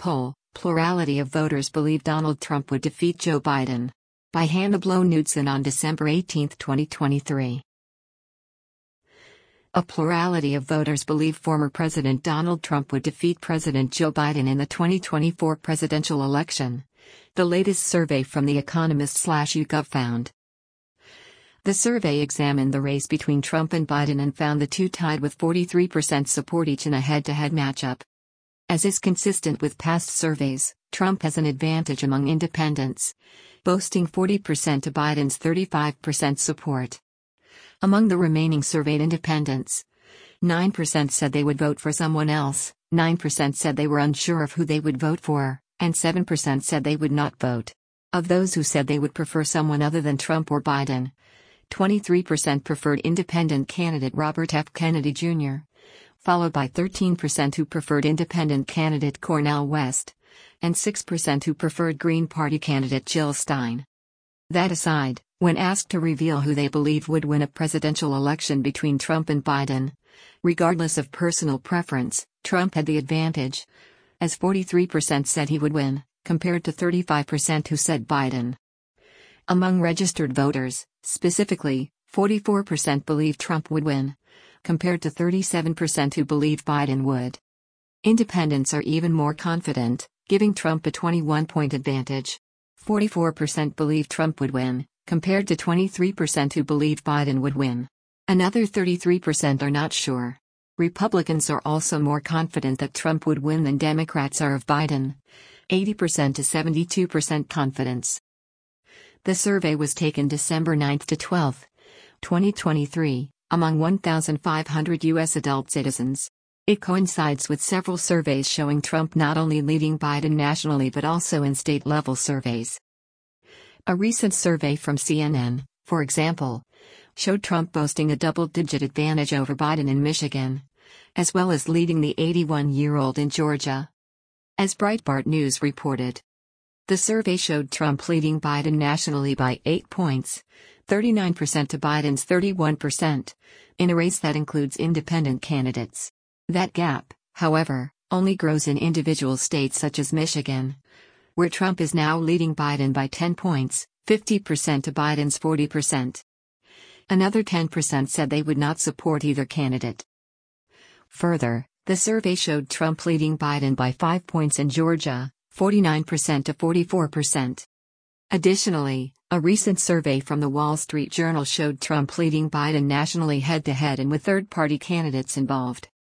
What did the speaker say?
poll, plurality of voters believe Donald Trump would defeat Joe Biden. By Hannah Blow-Knudsen on December 18, 2023. A plurality of voters believe former President Donald Trump would defeat President Joe Biden in the 2024 presidential election. The latest survey from The Economist/YouGov found. The survey examined the race between Trump and Biden and found the two tied with 43% support each in a head-to-head matchup. As is consistent with past surveys, Trump has an advantage among independents, boasting 40% to Biden's 35% support. Among the remaining surveyed independents, 9% said they would vote for someone else, 9% said they were unsure of who they would vote for, and 7% said they would not vote. Of those who said they would prefer someone other than Trump or Biden, 23% preferred independent candidate Robert F. Kennedy Jr., followed by 13% who preferred independent candidate Cornel West, and 6% who preferred Green Party candidate Jill Stein. That aside, when asked to reveal who they believe would win a presidential election between Trump and Biden, regardless of personal preference, Trump had the advantage, as 43% said he would win, compared to 35% who said Biden. Among registered voters, specifically, 44% believe Trump would win, compared to 37% who believe Biden would. Independents are even more confident, giving Trump a 21-point advantage. 44% believe Trump would win, compared to 23% who believe Biden would win. Another 33% are not sure. Republicans are also more confident that Trump would win than Democrats are of Biden, 80% to 72% confidence. The survey was taken December 9 to 12, 2023, among 1,500 U.S. adult citizens. It coincides with several surveys showing Trump not only leading Biden nationally but also in state-level surveys. A recent survey from CNN, for example, showed Trump boasting a double-digit advantage over Biden in Michigan, as well as leading the 81-year-old in Georgia. As Breitbart News reported, the survey showed Trump leading Biden nationally by 8 points, 39% to Biden's 31%, in a race that includes independent candidates. That gap, however, only grows in individual states such as Michigan, where Trump is now leading Biden by 10 points, 50% to Biden's 40%. Another 10% said they would not support either candidate. Further, the survey showed Trump leading Biden by 5 points in Georgia, 49% to 44%. Additionally, a recent survey from the Wall Street Journal showed Trump leading Biden nationally head-to-head and with third-party candidates involved.